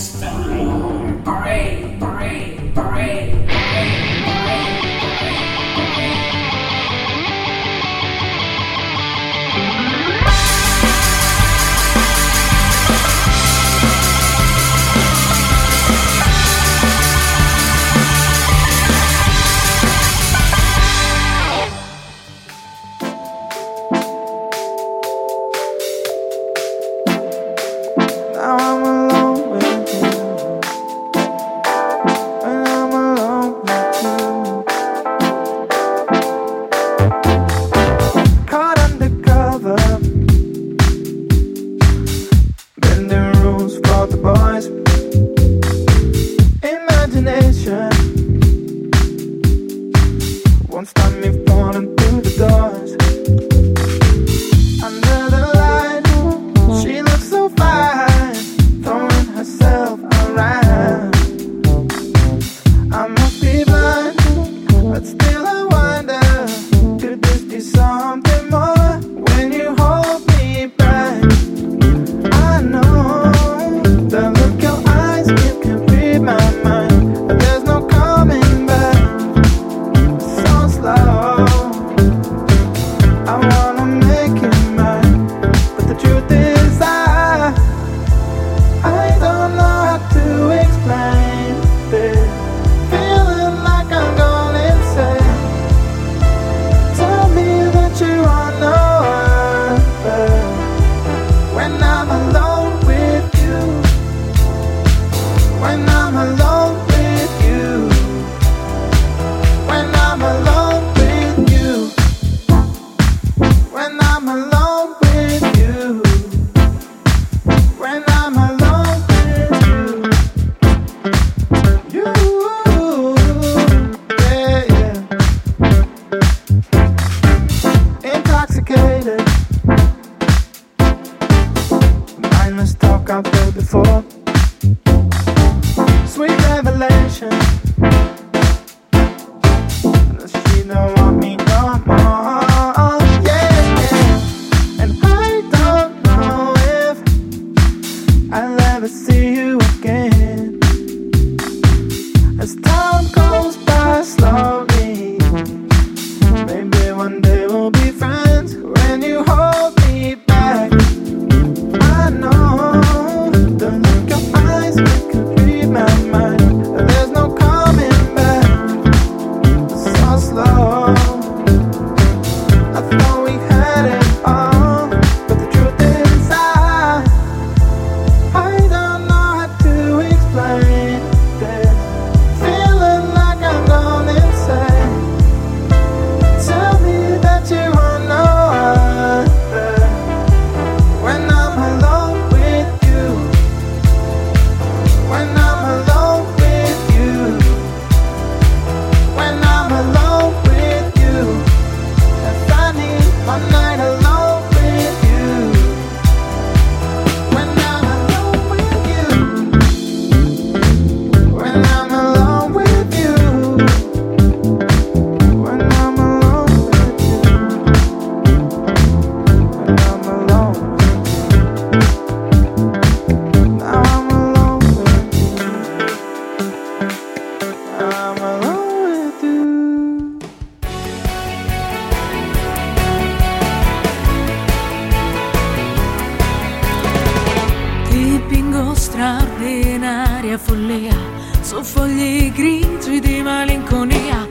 straordinaria follia, su fogli grigi di malinconia,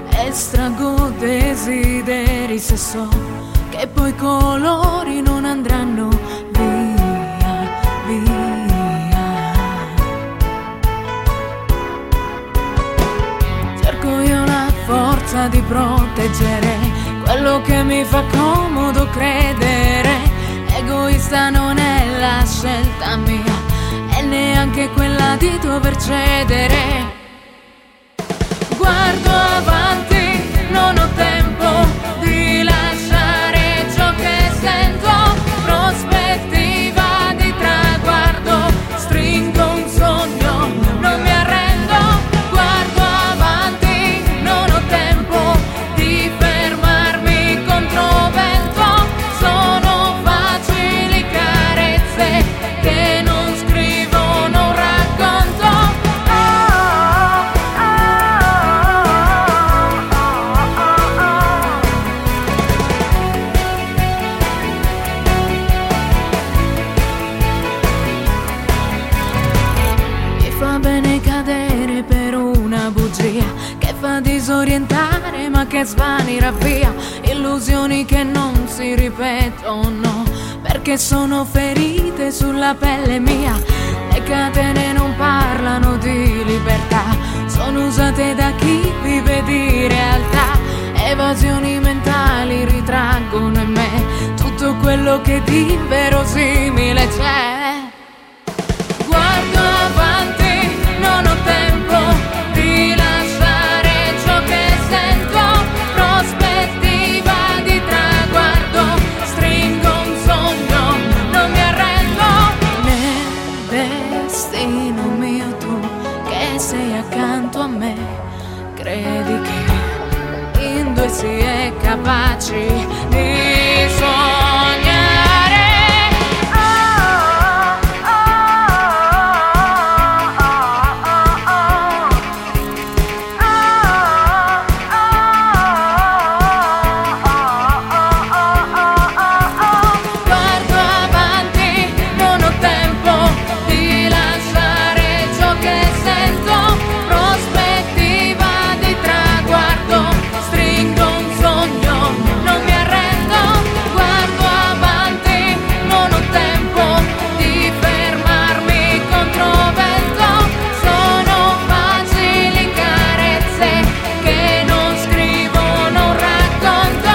estraggo desideri se so che poi i colori non andranno via, via. Cerco io la forza di proteggere quello che mi fa comodo credere. Egoista non è la scelta mia e neanche quella di dover cedere. Guardo avanti, non ho tempo di lasciare ciò che sento. Prospettiva di traguardo, stringo un sogno, non mi arrendo. Guardo avanti, non ho tempo di fermarmi contro vento. Sono facili carezze che non scrivono un racconto. fa disorientare ma che svanirà via, illusioni che non si ripetono perché sono ferite sulla pelle mia. Le catene non parlano di libertà, sono usate da chi vive di realtà. Evasioni mentali ritraggono in me tutto quello che di inverosimile c'è. Guardo avanti, non ho tempo di lasciare ciò che sento. Prospettiva di traguardo, stringo un sogno, non mi arrendo. Nel destino mio tu che sei accanto a me, credi che in due si è capaci di sognare. Guardo avanti, non ho tempo di lasciare ciò che sento. Prospettiva di traguardo, stringo un sogno, non mi arrendo. Guardo avanti, non ho tempo di fermarmi contro vento. Sono facili carezze che non scrivo, non racconto.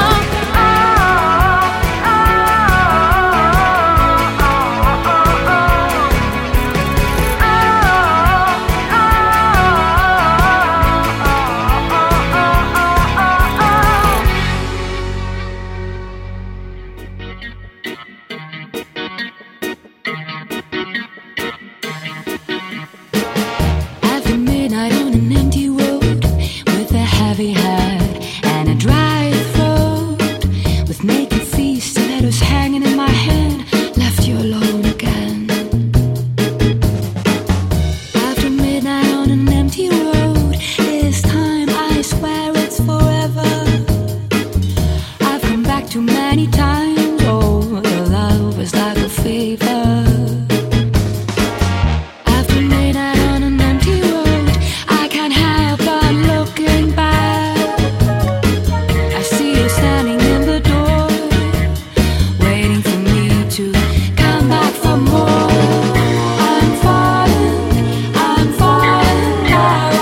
After midnight on an empty road, with a heavy heart and a dry throat, with naked feet, stilettos hanging in my hand, left you alone again. After midnight on an empty road, this time I swear it's forever. I've come back too many times, oh, the love was like a fever. After midnight on an empty road, I can't help but looking back. I see you standing in the door, waiting for me to come back for more. I'm falling down.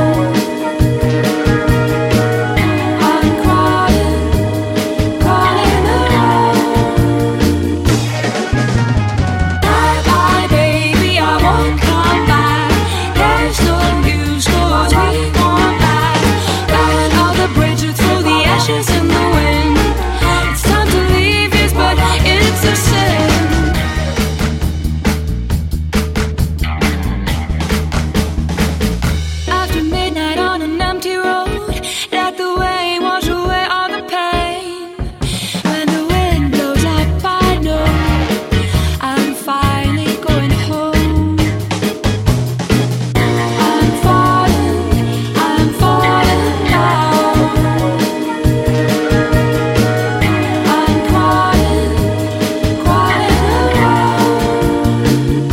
I'm crawling around. Bye bye baby, I won't come back. There's no use 'cause we won't last. Burn all the bridges, throw the ashes in the wind. It's time to leave this, but it's a sin. After midnight on an empty road, let the way wash away all the pain. When the wind blows up, I know I'm finally going home. I'm falling down. I'm crawling around.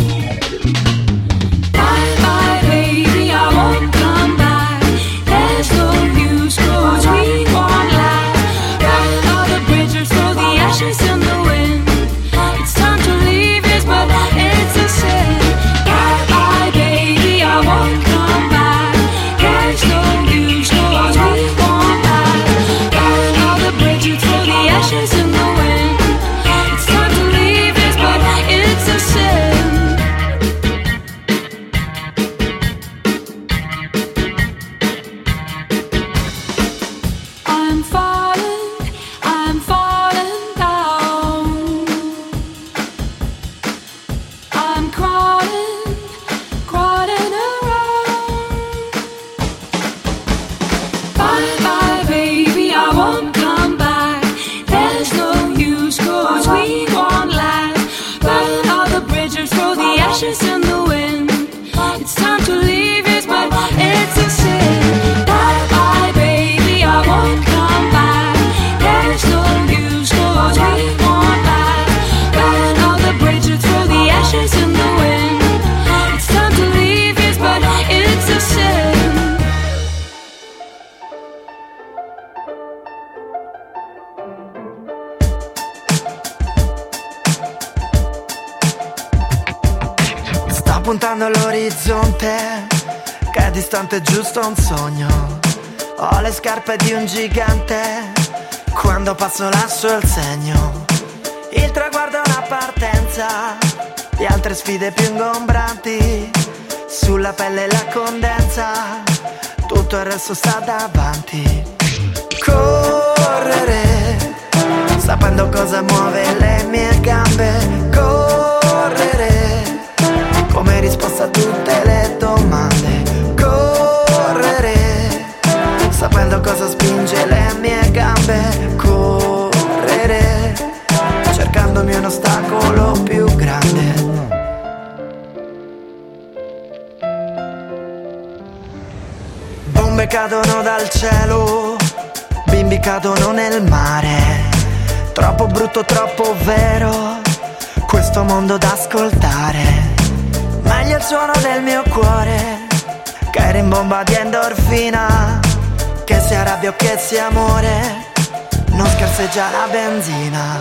Bye bye baby, I won't come back. There's no use 'cause we won't last. Burn all the bridges, throw the ashes in the wind. It's time to leave this, but it's a sin. Bye bye baby, I won't come back. There's no use 'cause we won't last. Burn all the bridges, throw the ashes in the wind. It's time to leave this, but it's a sin. I'm falling down. I'm crawling around. Bye bye baby, I won't come back. There's no use 'cause we won't last. Burn all the bridges, throw the ashes in the wind. It's time to leave this, but it's a sin. Bye bye baby, I won't come back. There's no use 'cause we won't last. Burn all the bridges, throw the ashes in the wind. It's time to leave this, but it's a sin. puntando all'orizzonte, che è distante giusto un sogno. Ho le scarpe di un gigante, quando passo lascio il segno. Il traguardo è una partenza di altre sfide più ingombranti. Sulla pelle la condensa, tutto il resto sta davanti. Correre, sapendo cosa muove le mie gambe. Correre, come risposta a tutte le domande. Correre, sapendo cosa spinge le mie gambe. Correre, cercandomi un ostacolo più grande. Bombe cadono dal cielo, bimbi cadono nel mare. Troppo brutto, troppo vero, questo mondo da ascoltare. Meglio il suono del mio cuore, che rimbomba di endorfina. Che sia rabbia o che sia amore, non scarseggia la benzina.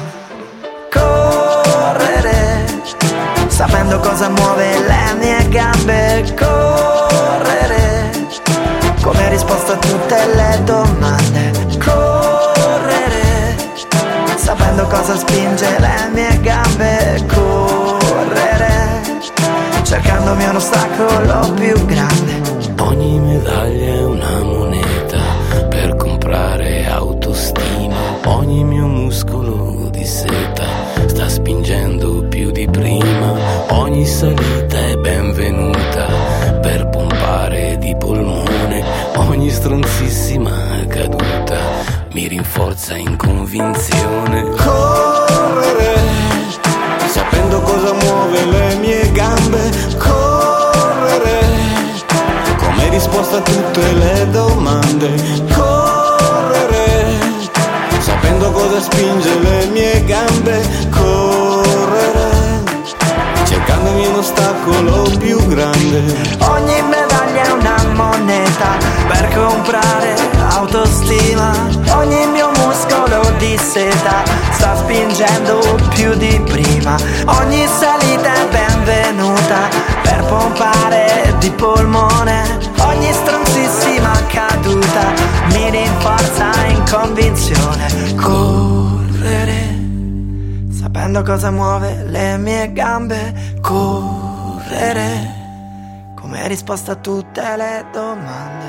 Correre, sapendo cosa muove le mie gambe. Correre, come risposta a tutte le domande. Correre, sapendo cosa spinge le mie gambe. Correre, cercandomi un ostacolo più grande. Ogni medaglia è una moneta per comprare autostima. Ogni mio muscolo di seta sta spingendo più di prima. Ogni salita è benvenuta per pompare di polmone. Ogni stronzissima caduta mi rinforza in convinzione. Correre, sapendo cosa muove le mie gambe. Correre, come risposta a tutte le domande. Correre, sapendo cosa spinge le mie gambe. Correre, cercandomi un ostacolo più grande. Ogni medaglia è una moneta per comprare autostima. Ogni mio muscolo di seta sta spingendo più di prima. Ogni salita è benvenuta per pompare di polmone. Ogni stronzissima caduta mi rinforza in convinzione. Correre, sapendo cosa muove le mie gambe. Correre, come risposta a tutte le domande.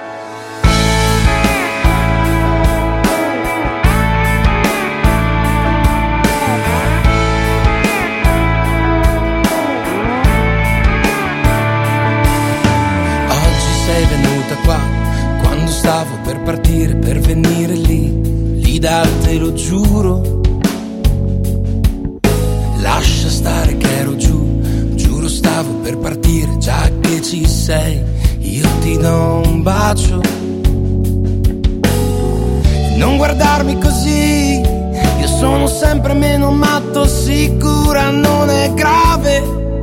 Oggi sei venuta qua quando stavo per partire, per venire lì da te, lo giuro. Lascia stare che ero giù, giuro stavo per partire, già che ci sei, io ti do un bacio. E non guardarmi così, io sono sempre meno matto, sicura non è grave.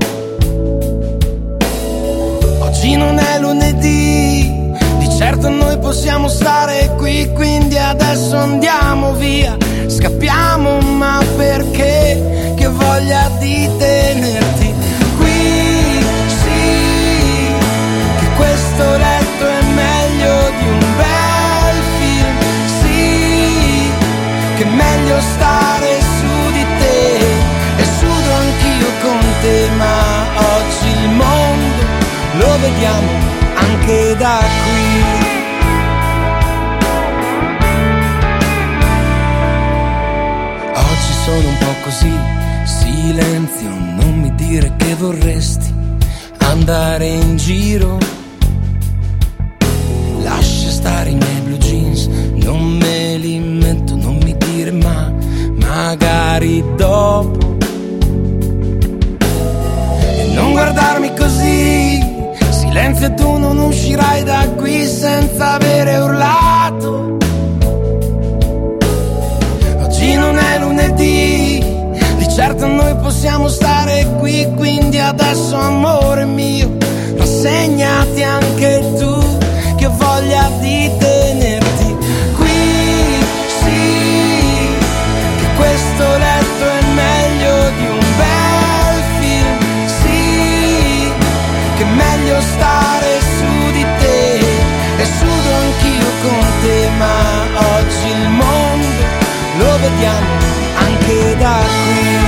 Oggi non è lunedì, di certo noi possiamo stare qui, quindi adesso andiamo via, scappiamo, ma perché? Che voglia di tenerti qui, sì, che questo letto è meglio di un bel film, sì, che è meglio stare su di te, e sudo anch'io con te, ma oggi il mondo lo vediamo anche da qui. Oggi sono un po' così, silenzio, non mi dire che vorresti andare in giro. Lascia stare i miei blue jeans, non me li metto, non mi dire ma magari dopo. E non guardarmi così, silenzio, tu non uscirai da qui senza avere urlato. Oggi non è lunedì, di certo noi possiamo stare qui, quindi adesso amore mio, rassegnati anche tu, che ho voglia di tenerti qui, sì, che questo letto è meglio di un bel film, sì, stare su di te, e sudo anch'io con te, ma oggi il mondo lo vediamo anche da qui.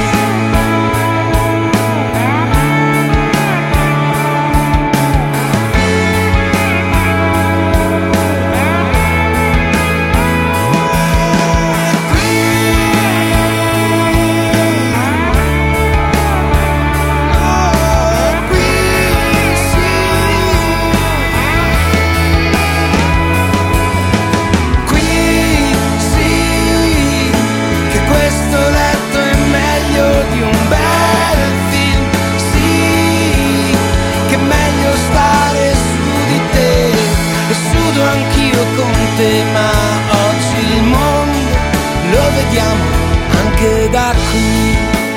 Ma oggi il mondo lo vediamo anche da qui.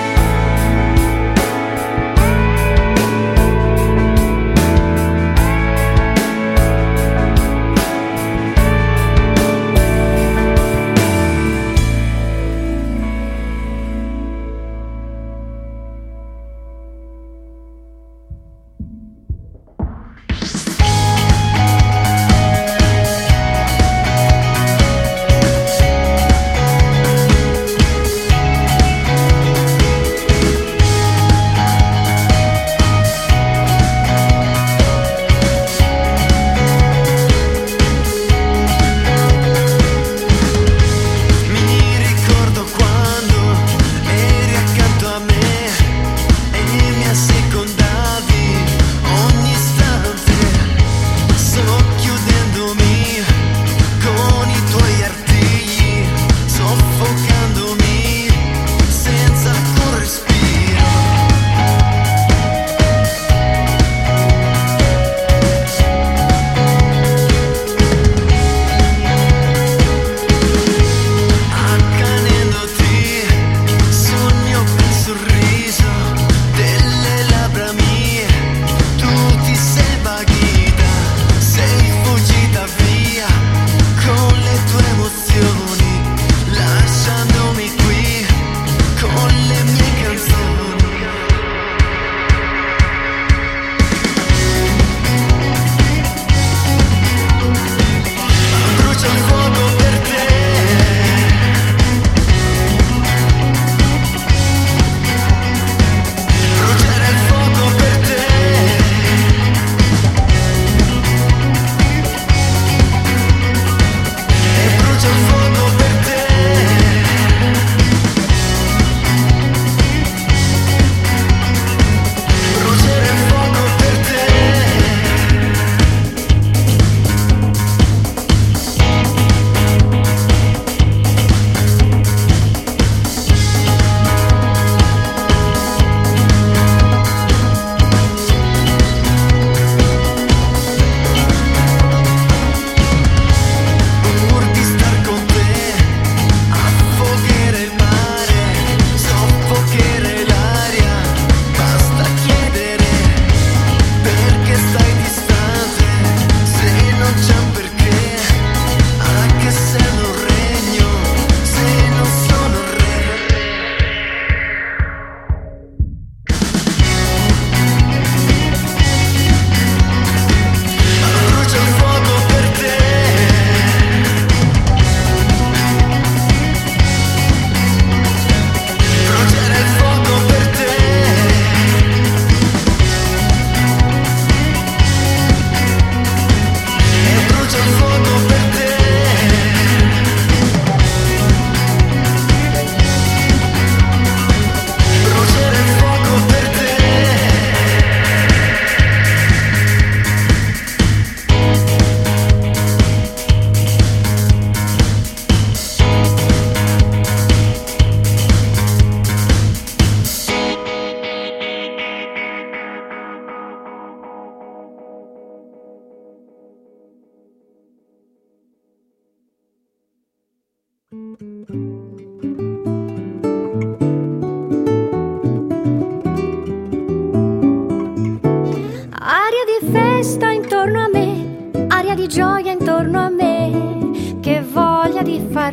Aria di festa intorno a me, aria di gioia intorno a me, che voglia di far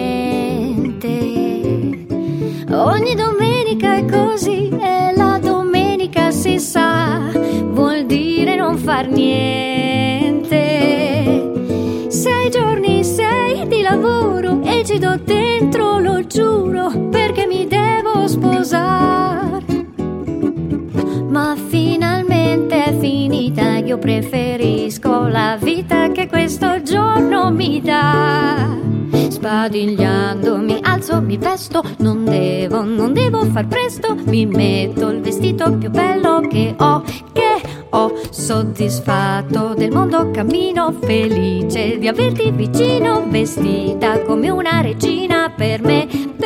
niente. Ogni domenica è così, e la domenica si sa, vuol dire non far far niente. 6 giorni, 6 di lavoro e ci do dentro, lo giuro, perché mi devo sposare. Ma finalmente è finita, io preferisco la vita che questo giorno mi dà. Sbadigliando mi alzo, mi vesto, non devo far presto. Mi metto il vestito più bello che ho, soddisfatto del mondo, cammino felice di averti vicino, vestita come una regina per me.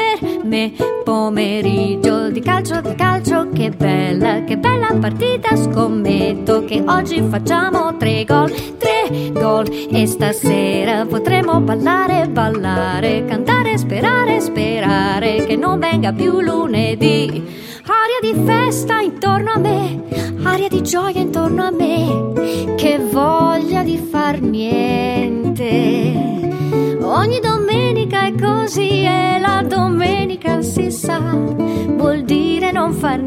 Pomeriggio di calcio, che bella partita, scommetto che oggi facciamo 3 gol, e stasera potremo ballare, cantare, sperare che non venga più lunedì. Aria di festa intorno a me, aria di gioia intorno a me, che voglia di far niente. Ogni domenica è così e la domenica si sa, vuol dire non far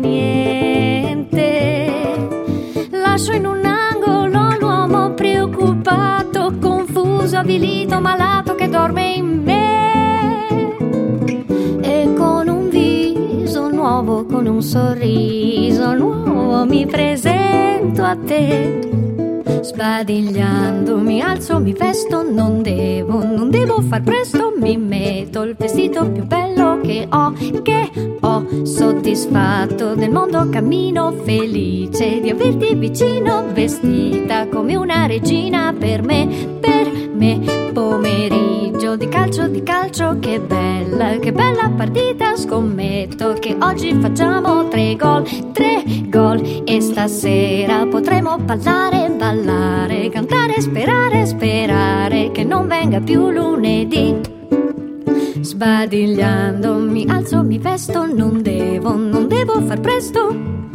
niente. Lascio in un angolo l'uomo preoccupato, confuso, avvilito, malato che dorme in me. E con un viso nuovo, con un sorriso nuovo mi presento a te. Sbadigliando mi alzo, mi vesto, non devo far presto. Mi metto il vestito più bello che ho, soddisfatto del mondo, cammino felice di averti vicino, vestita come una regina per me. Pomeriggio di calcio, che bella partita, scommetto che oggi facciamo 3 gol, e stasera potremo ballare, cantare, sperare che non venga più lunedì. Sbadigliando mi alzo, mi vesto, non devo far presto,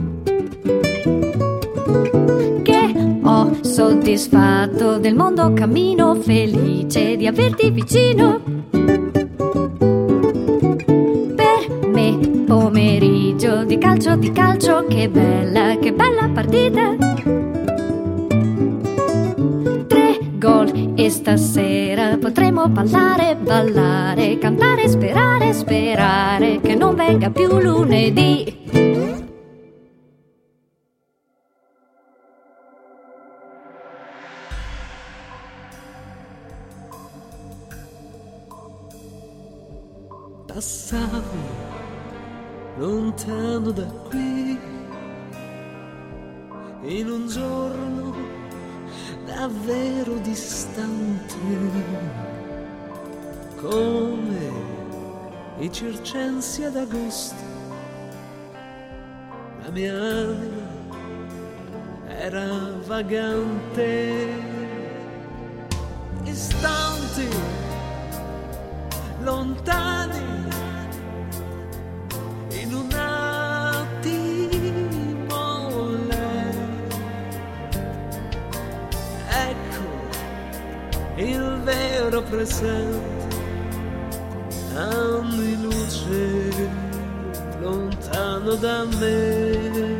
che ho soddisfatto del mondo, cammino felice di averti vicino. Per me pomeriggio di calcio, che bella partita, 3 gol e stasera potremo ballare, cantare, sperare che non venga più lunedì. Passavo lontano da qui, in un giorno davvero distante, come i circensi ad agosto. La mia anima era vagante, istanti lontani, in un attimo lei. Ecco il vero presente, anni luce lontano da me.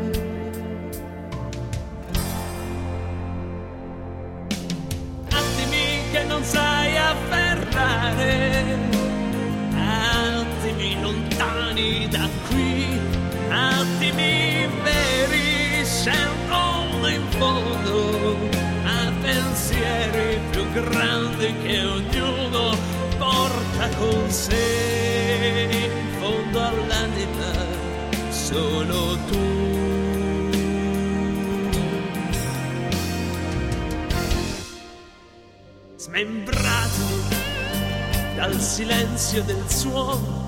Attimi che non sai afferrare, attimi lontani da qui, attimi veri scendono in fondo a pensieri più grandi che ognuno porta con sé. In fondo all'anima solo tu. Smembrato dal silenzio del suono,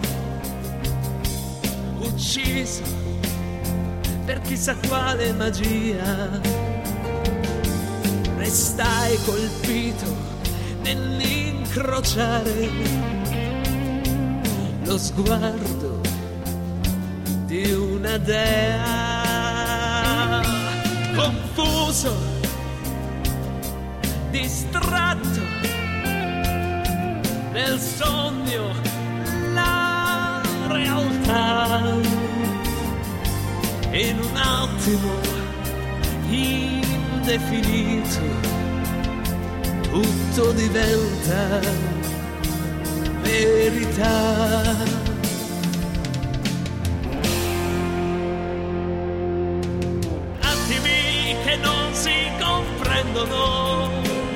ucciso per chissà quale magia, restai colpito nell'incrociare lo sguardo di una dea. Confuso, distratto nel sogno, la realtà in un attimo definito, tutto diventa verità. Non si comprendono,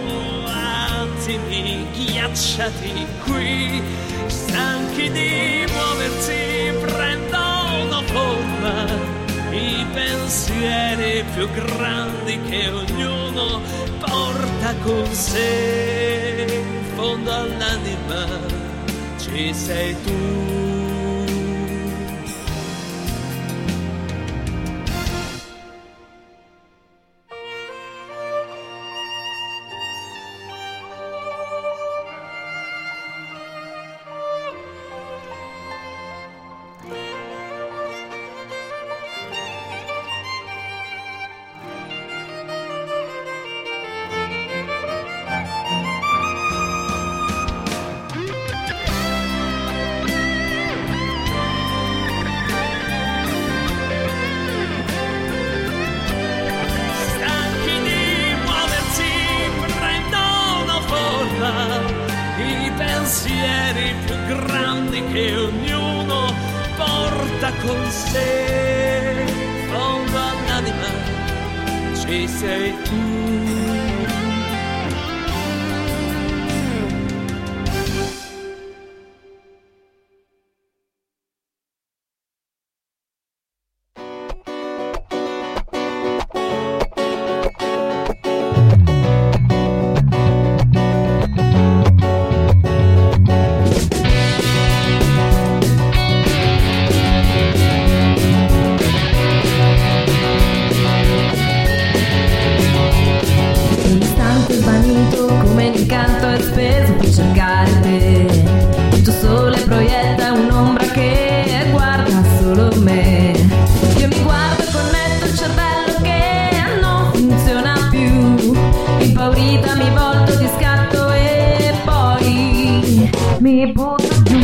attimi ghiacciati qui, stanchi di muoversi, prendono forma i pensieri più grandi che ognuno porta con sé. In fondo all'anima ci sei tu. I pensieri più grandi che ognuno porta con sé. Fondo all'anima ci sei tu. Come l'incanto è speso per cercare te. Il tuo sole proietta un'ombra che guarda solo me. Io mi guardo e connetto il cervello che non funziona più. Impaurita mi volto di scatto e poi mi butto giù.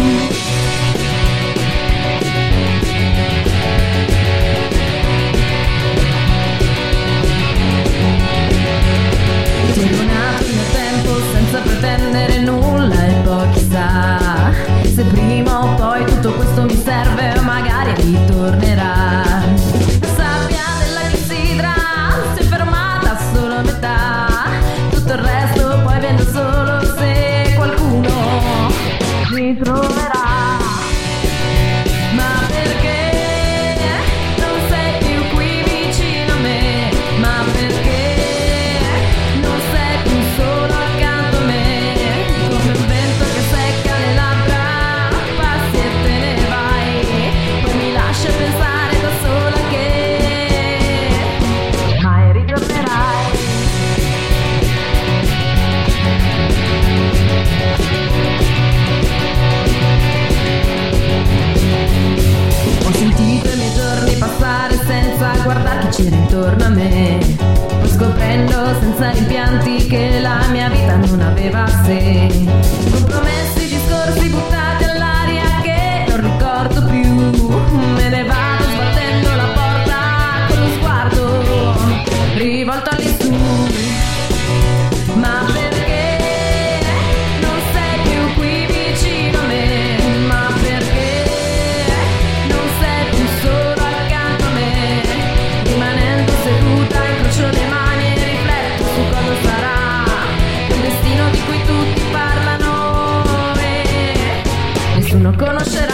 Senza pretendere nulla e poi chissà se prima o poi tutto questo mi serve o magari ritornerà. La sabbia della clessidra si è fermata solo a metà, tutto il resto poi viene solo se qualcuno mi troverà. Ma perché non sei più qui vicino a me? Ma perché non sei più solo accanto a me? Come un vento che secca le labbra, passi e te ne vai, poi mi lascia pensare da sola che mai ritornerai. Ho sentito i miei giorni passare senza guardare chi c'era intorno a me, poi scoprendo senza rimpianti che la mia vita non aveva sé. Compromessi, discorsi buttati all'aria che non ricordo più, me ne vado sbattendo la porta con lo sguardo rivolto all'insù. Ma perché non sei più qui vicino a me? Ma perché non sei più solo accanto a me? Rimanendo seduta incrocio le mani e rifletto su cosa sarà quel destino di cui tutti parlano e nessuno conoscerà.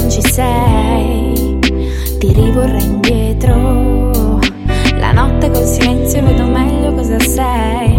non ci sei, ti rivorrei indietro. La notte col silenzio vedo meglio cosa sei.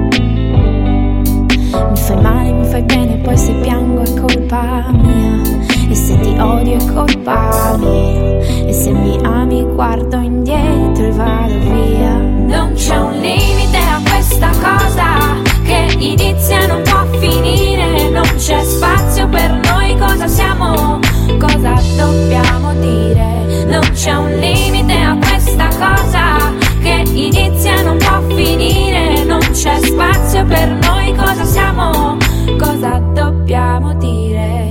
Mi fai male, mi fai bene, poi se piango è colpa mia. E se ti odio è colpa mia. E se mi ami guardo indietro e vado via. Non c'è un limite a questa cosa che inizia e non può finire. Non c'è spazio per noi, cosa siamo, cosa dobbiamo dire. Non c'è un limite a questa cosa che inizia e non può finire. Non c'è spazio per noi, cosa siamo, cosa dobbiamo dire.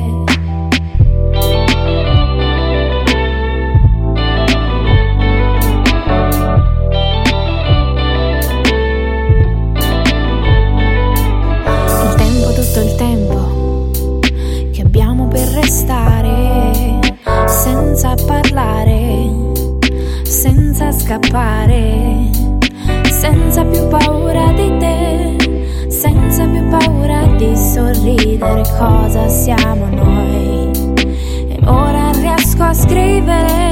Il tempo che abbiamo per restare senza parlare, senza scappare, senza più paura di te, senza più paura di sorridere. Cosa siamo noi? E ora riesco a scrivere.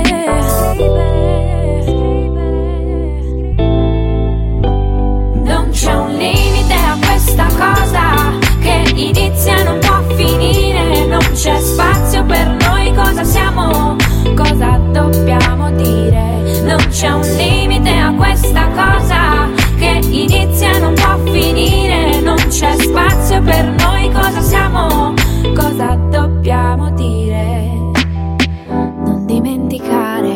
Non c'è un limite a questa cosa che inizia e non può finire. Non c'è spazio per noi, cosa siamo, cosa dobbiamo dire. Non c'è un limite a questa cosa che inizia e non può finire. Non c'è spazio per noi, cosa siamo, cosa dobbiamo dire. Non dimenticare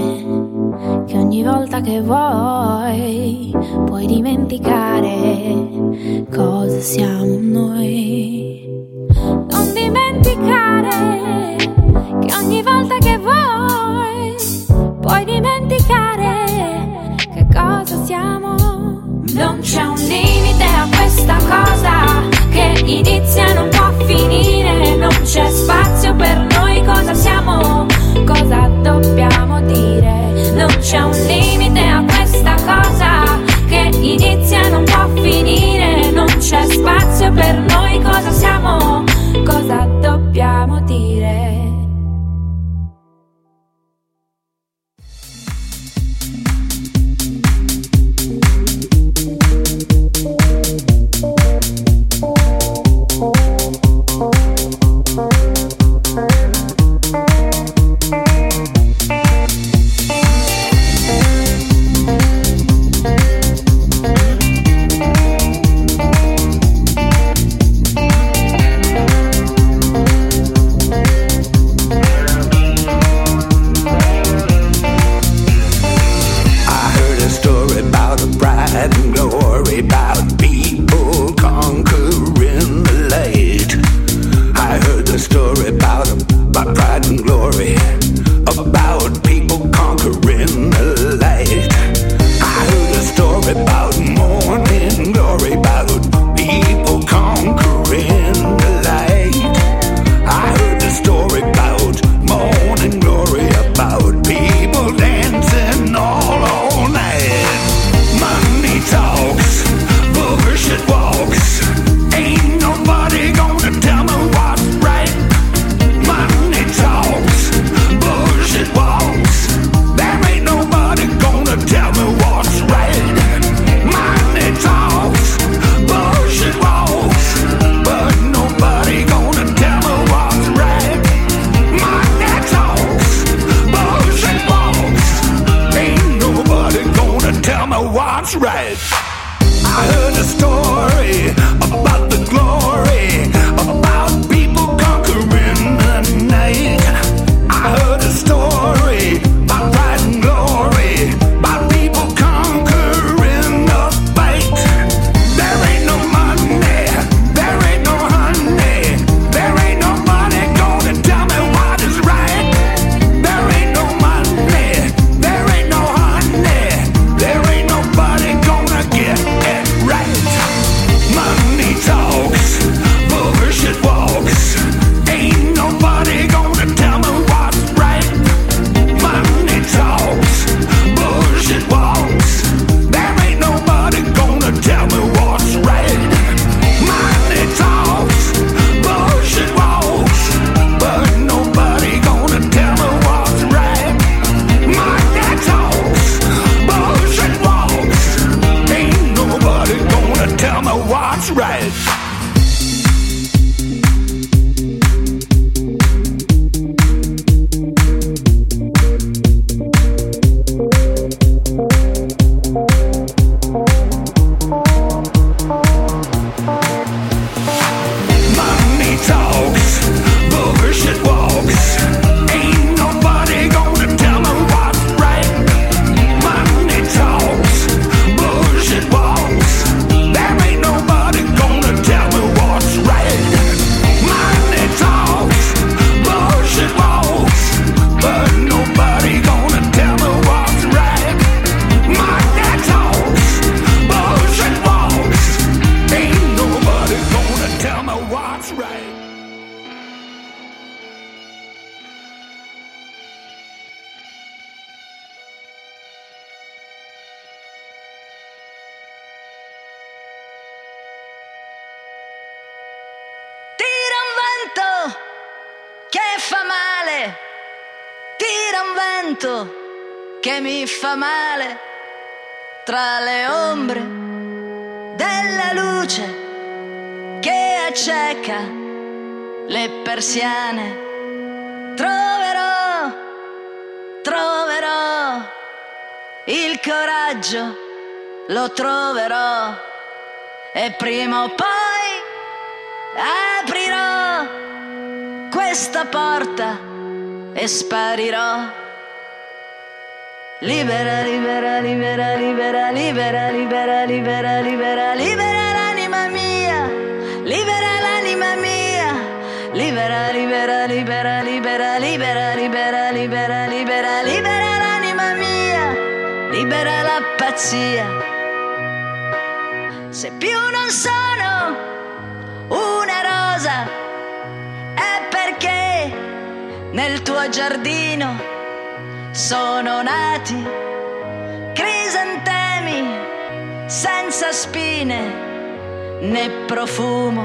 che ogni volta che vuoi puoi dimenticare cosa siamo noi. Non dimenticare che ogni volta che vuoi puoi dimenticare che cosa siamo. Non c'è un limite a questa cosa che inizia e non può finire. Non c'è spazio per noi, cosa siamo, cosa dobbiamo dire. Non c'è un limite a questa cosa che inizia e non può finire. Non c'è spazio per noi, cosa siamo, cosa dobbiamo dire. Gonna respira un vento che mi fa male tra le ombre della luce che acceca le persiane. Troverò il coraggio, lo troverò e prima o poi aprirò questa porta e sparirò. Libera, libera, libera, libera, libera, libera, libera, libera, libera l'anima mia, libera l'anima mia, libera, libera, libera, libera, libera, libera, libera, libera, libera l'anima mia, libera la pazzia. Se più non sono una rosa è perché nel tuo giardino sono nati crisantemi senza spine né profumo.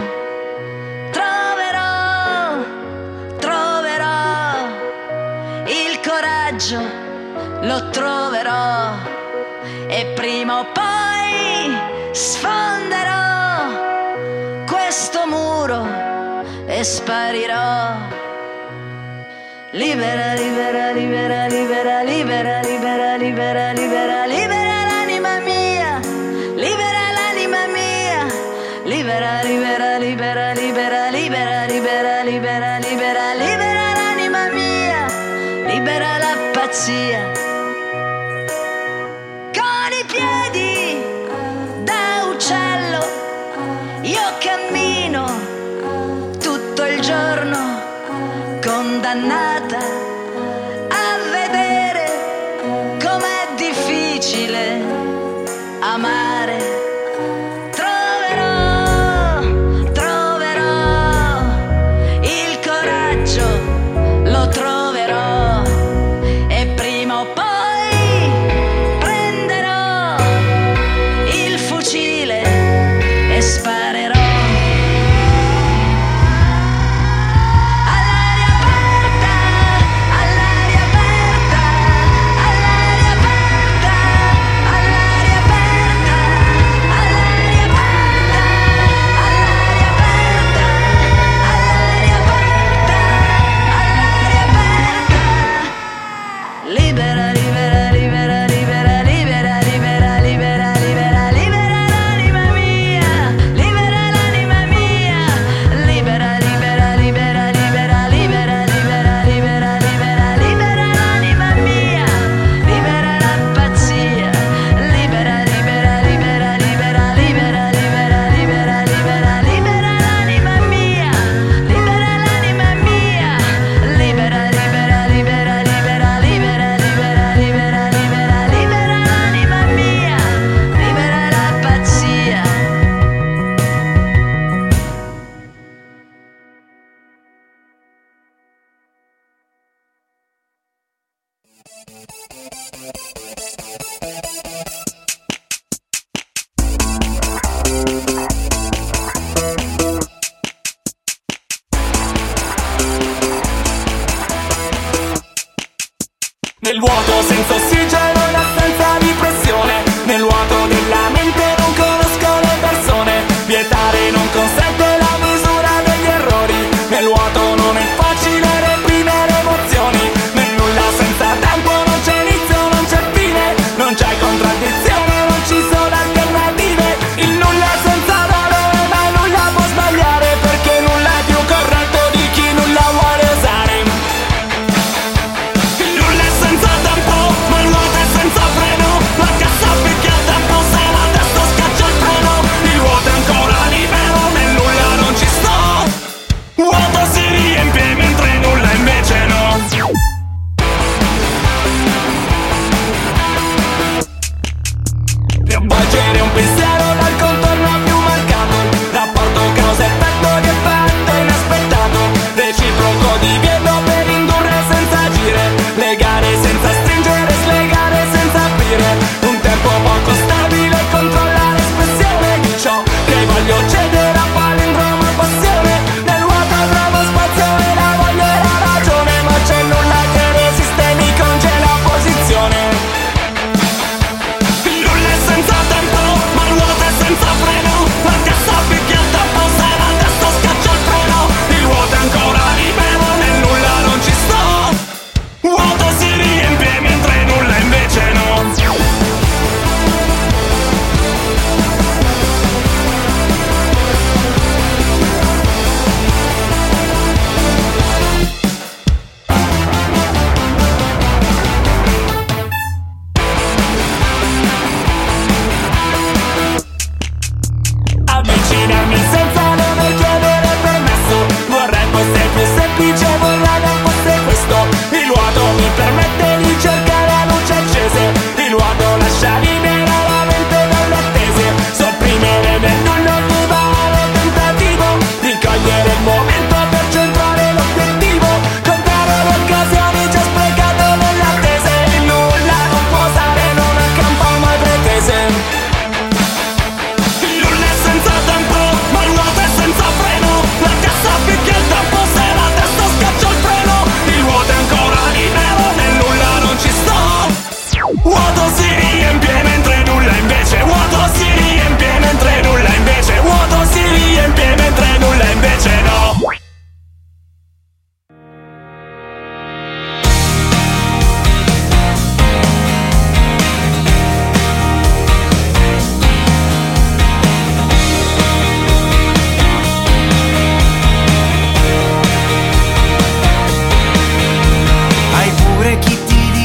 Troverò il coraggio, lo troverò e prima o poi sfonderò questo muro e sparirò. Libera, libera, libera, libera, libera, libera, libera, libera, libera l'anima mia, libera l'anima mia, libera, libera, libera, libera, libera, libera, libera, libera, libera l'anima mia, libera la pazzia. Con i piedi da uccello io cammino tutto il giorno condannata a vedere com'è difficile amare. Troverò il coraggio, lo troverò e prima o poi prenderò il fucile e sparerò. Nel vuoto senza ossigeno in assenza di pressione, nel vuoto della mente non conosco le persone, vietare non consente la misura degli errori, nel vuoto non è facile reprimere emozioni, nel nulla senza tempo non c'è inizio, non c'è fine, non c'è contraddizione, non ci sono alternative, il nulla è senza valore ma nulla può sbagliare, perché nulla è più corretto di chi nulla vuole usare. Il nulla è senza tempo ma il vuoto è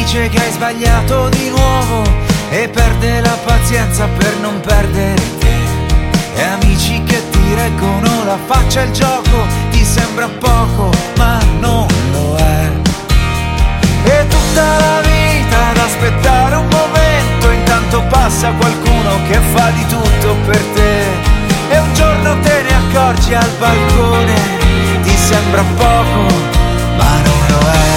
dice che hai sbagliato di nuovo e perde la pazienza per non perdere te. E amici che ti reggono la faccia e il gioco, ti sembra poco ma non lo è. E tutta la vita ad aspettare un momento, intanto passa qualcuno che fa di tutto per te. E un giorno te ne accorgi al balcone, ti sembra poco ma non lo è.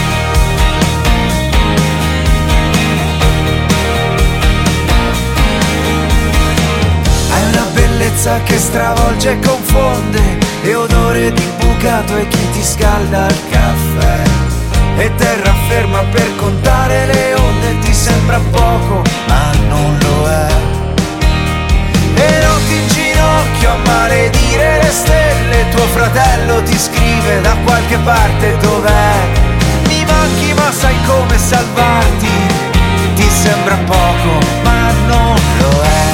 Hai una bellezza che stravolge e confonde, e odore di bucato e chi ti scalda il caffè. E terraferma per contare le onde, ti sembra poco ma non lo è. E notti in ginocchio a maledire le stelle, tuo fratello ti scrive da qualche parte dov'è. Mi manchi ma sai come salvarti, ti sembra poco ma non lo è.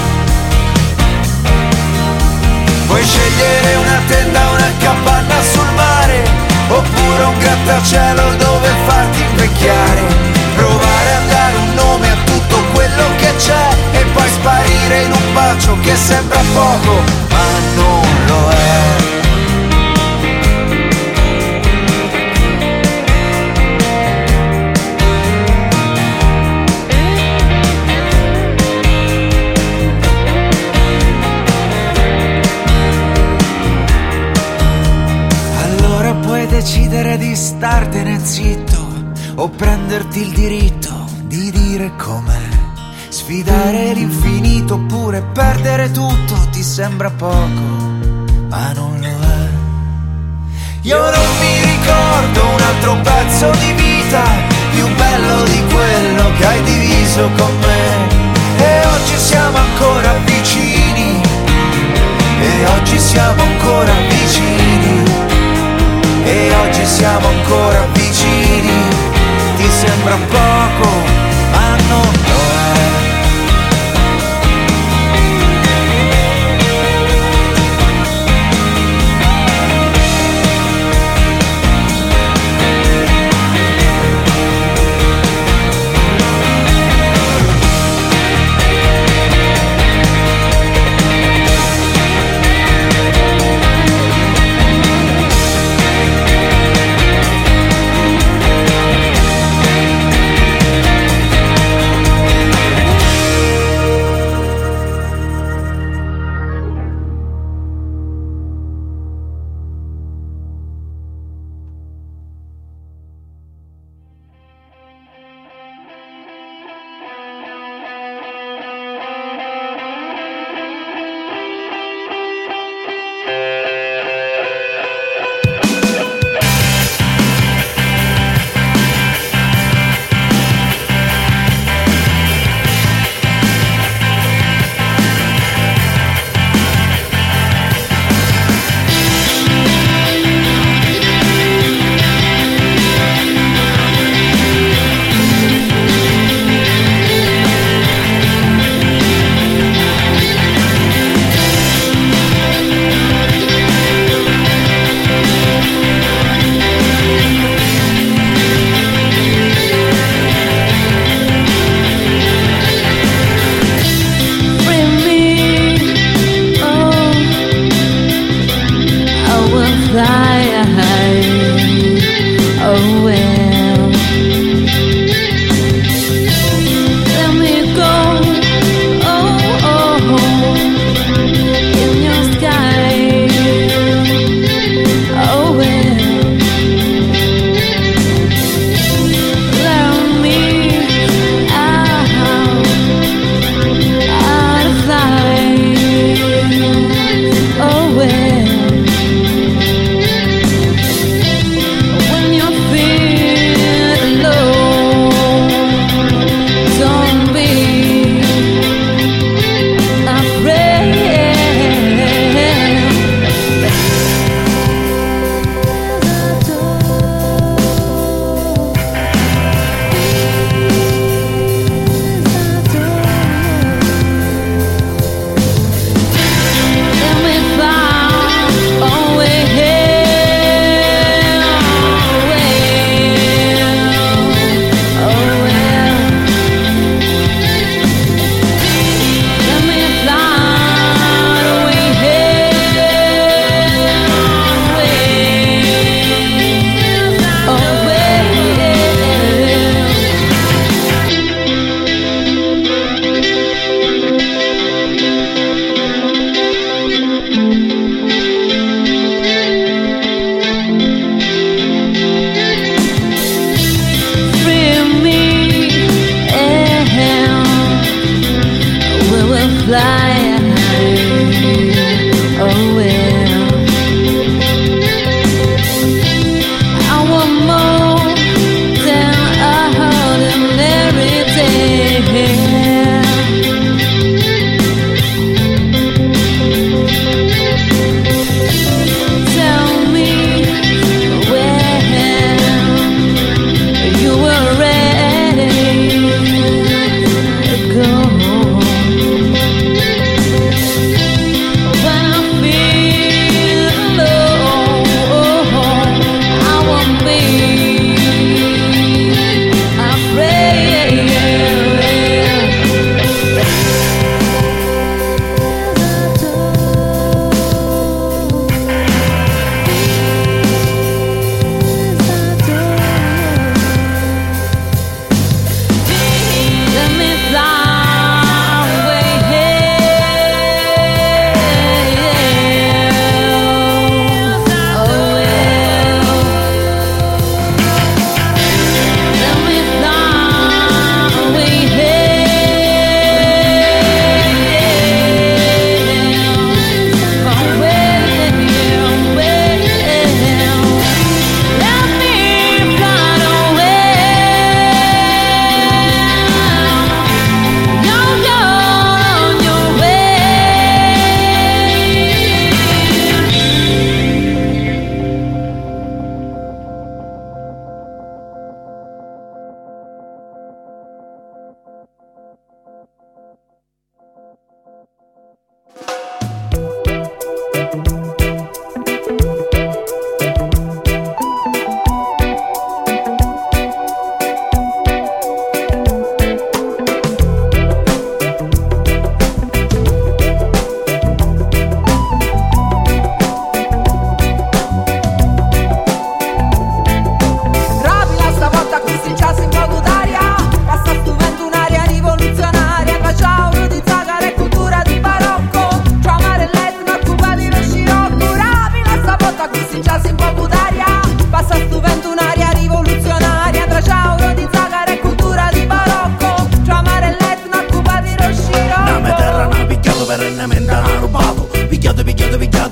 Puoi scegliere una tenda, una capanna sul mare, oppure un grattacielo dove farti invecchiare. Provare a dare un nome a tutto quello che c'è e poi sparire in un bacio che sembra poco ma non lo è. Allora puoi decidere di startene zitto o prenderti il diritto di dire com'è. Sfidare l'infinito oppure perdere tutto, ti sembra poco ma non lo è. Io non mi ricordo un altro pezzo di vita più bello di quello che hai diviso con me. E oggi siamo ancora vicini, e oggi siamo ancora vicini, e oggi siamo ancora vicini. Ti sembra poco ma non lo è.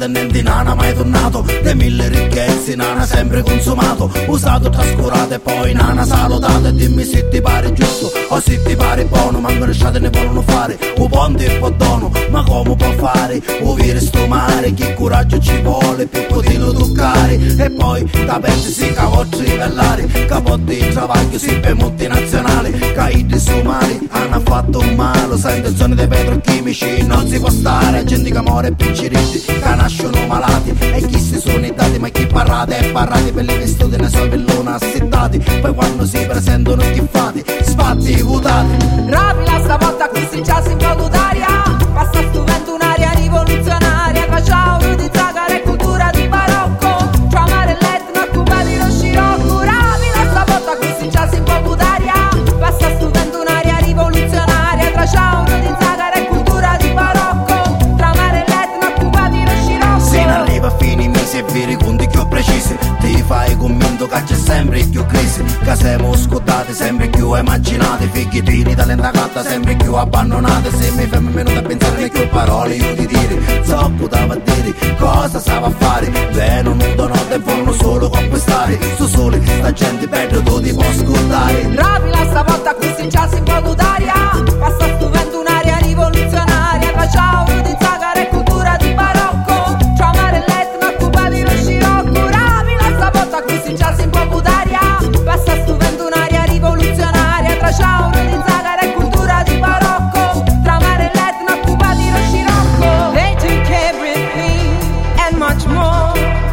tenente nana mai tornato, dei 1000 ricchezze nana sempre consumato, usato, trascurato e poi nana salutato. E dimmi se ti pare giusto o se ti pare buono, ma lasciate ne vogliono fare un ponte e un dono, ma come può fare vivere sto mare? Che coraggio ci vuole per poterlo toccare? E poi da pezzi si cavocci rivellare, capotti di travaglio si per multinazionali, caiti su mali hanno fatto un male, senza zone dei petrochimici non si può stare, gente che muore e picciritti che nascono malati, e chi si sono i dati ma chi parrate e parrati per le vestute ne so vellone assettati, poi quando si presentano chi fate sfatti votati. Rapila stavolta qui si già si in poco d'aria, passa stu vento un'aria rivoluzionaria, facciamo di zagara e cultura di barocco, trovare l'etno occupati lo scirocco. Rapila stavolta qui si già si in poco d'aria, passa stu vento un'aria rivoluzionaria, facciamo di zagara e cultura di barocco, trovare l'etno occupati lo scirocco. Se ne arriva a fine mesi e veri conti più precisi, ti fai convinto che c'è sempre più crisi, che siamo scordati sempre più immaginati, figli tiri talenta gatta sempre più abbandonate. Se mi fermo meno da pensare le più parole io ti dire, so poteva dire cosa stava a fare, veno nudo notte e vogliono solo conquistare, su sole sta gente bello tu ti può scordare. Rapila stavolta qui si già si in poco d'aria, passa stu vento un'aria rivoluzionaria, facciamo di zagara e cultura di barocco, trovare l'etno occupati lo scirocco. Rapila stavolta qui si già si in poco d'aria, passa stu vento un'aria rivoluzionaria, facciamo di zagara e cultura di barocco, trovare l'etno occupati lo scirocco. They took everything and much more,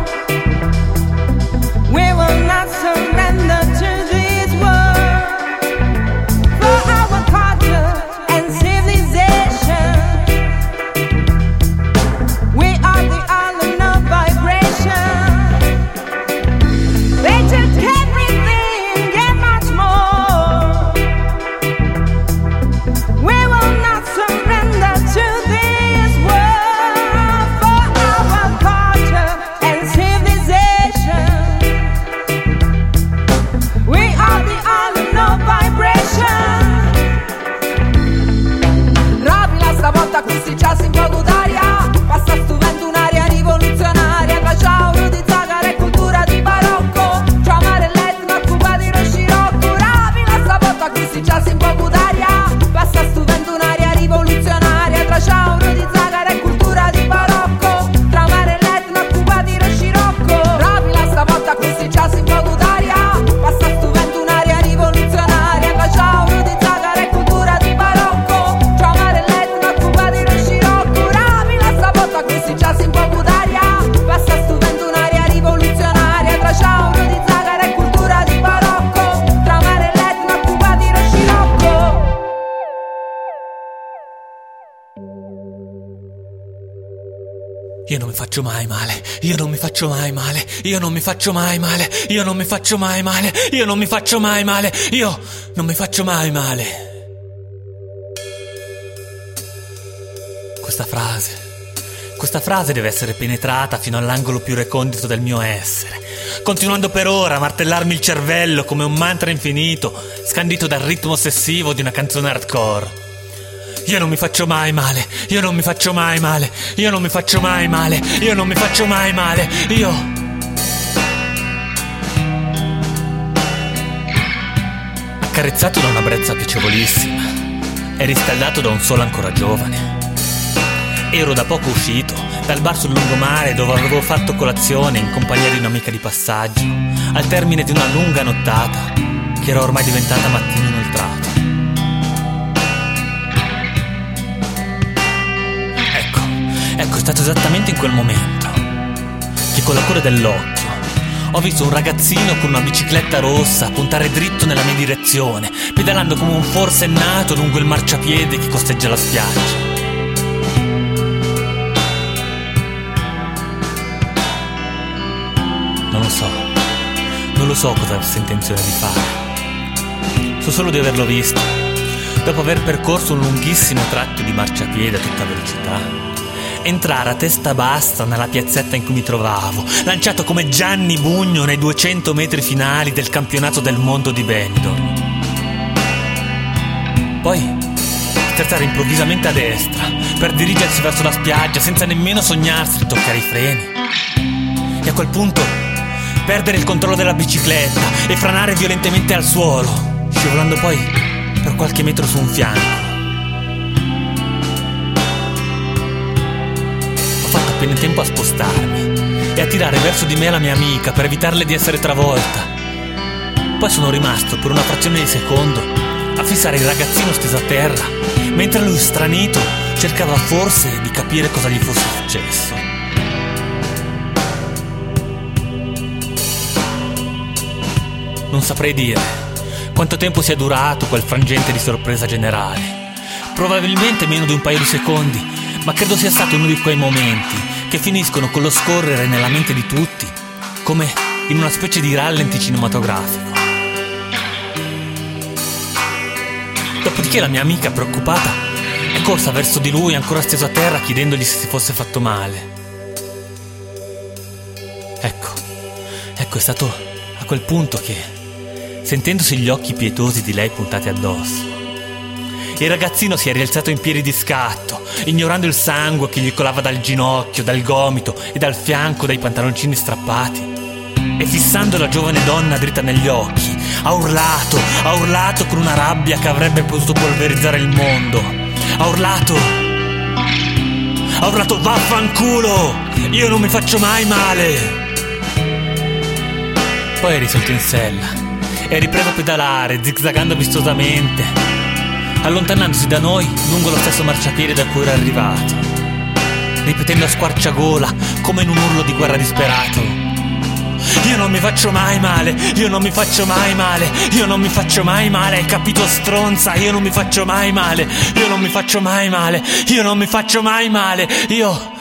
we will not surrender to this world, for our culture and civilization, we are the island of vibration. They took everything and much more, we will not surrender to this world, for our culture and civilization, we are the island of vibration. Rapila stavolta qui si già si in poco d'aria, passa stu vento un'aria rivoluzionaria, facciamo di zagara e cultura di barocco, trovare l'etno occupati lo scirocco. Rapila stavolta qui si già si in poco d'aria, passa stu vento un'aria rivoluzionaria, facciamo di zagara e cultura di barocco, trovare l'etno occupati lo scirocco. Rapila stavolta qui si già si in poco d'aria, passa stu vento un'aria rivoluzionaria, facciamo di zagara e cultura di barocco, trovare l'etno occupati lo scirocco. Rapila stavolta qui si già si in poco d'aria, passa stu vento un'aria rivoluzionaria, facciamo di zagara e cultura di barocco, trovare l'etno occupati lo scirocco. Io non mi faccio mai male, io non mi faccio mai male, io non mi faccio mai male, io non mi faccio mai male, io non mi faccio mai male, io non mi faccio mai male. Questa frase deve essere penetrata fino all'angolo più recondito del mio essere, continuando per ora a martellarmi il cervello come un mantra infinito, scandito dal ritmo ossessivo di una canzone hardcore. Io non mi faccio mai male, io non mi faccio mai male, io non mi faccio mai male, io non mi faccio mai male, io... Accarezzato da una brezza piacevolissima e riscaldato da un sole ancora giovane. Ero da poco uscito dal bar sul lungomare dove avevo fatto colazione in compagnia di un'amica di passaggio, al termine di una lunga nottata che era ormai diventata mattino inoltrato. Ecco, è stato esattamente in quel momento che con la cura dell'occhio ho visto un ragazzino con una bicicletta rossa puntare dritto nella mia direzione, pedalando come un forsennato lungo il marciapiede che costeggia la spiaggia. Non lo so cosa avesse intenzione di fare. So solo di averlo visto, dopo aver percorso un lunghissimo tratto di marciapiede a tutta velocità, entrare a testa bassa nella piazzetta in cui mi trovavo, lanciato come Gianni Bugno nei 200 metri finali del campionato del mondo di Benidorm. Poi sterzare improvvisamente a destra per dirigersi verso la spiaggia senza nemmeno sognarsi di toccare i freni. E a quel punto perdere il controllo della bicicletta e franare violentemente al suolo, scivolando poi per qualche metro su un fianco. Ho fatto appena in tempo a spostarmi e a tirare verso di me la mia amica per evitarle di essere travolta. Poi sono rimasto per una frazione di secondo a fissare il ragazzino steso a terra, mentre lui, stranito, cercava forse di capire cosa gli fosse successo. Non saprei dire quanto tempo sia durato quel frangente di sorpresa generale. Probabilmente meno di un paio di secondi, ma credo sia stato uno di quei momenti che finiscono con lo scorrere nella mente di tutti, come in una specie di rallenti cinematografico. Dopodiché la mia amica, preoccupata, è corsa verso di lui ancora steso a terra, chiedendogli se si fosse fatto male. Ecco, è stato a quel punto che, sentendosi gli occhi pietosi di lei puntati addosso, il ragazzino si è rialzato in piedi di scatto, ignorando il sangue che gli colava dal ginocchio, dal gomito e dal fianco dai pantaloncini strappati, e fissando la giovane donna dritta negli occhi, ha urlato con una rabbia che avrebbe potuto polverizzare il mondo. Ha urlato vaffanculo, io non mi faccio mai male. Poi è risalito in sella e ha ripreso a pedalare, zigzagando vistosamente, allontanandosi da noi lungo lo stesso marciapiede da cui era arrivato, ripetendo a squarciagola, come in un urlo di guerra disperato: io non mi faccio mai male, io non mi faccio mai male, io non mi faccio mai male, hai capito, stronza? Io non mi faccio mai male, io non mi faccio mai male, io non mi faccio mai male, io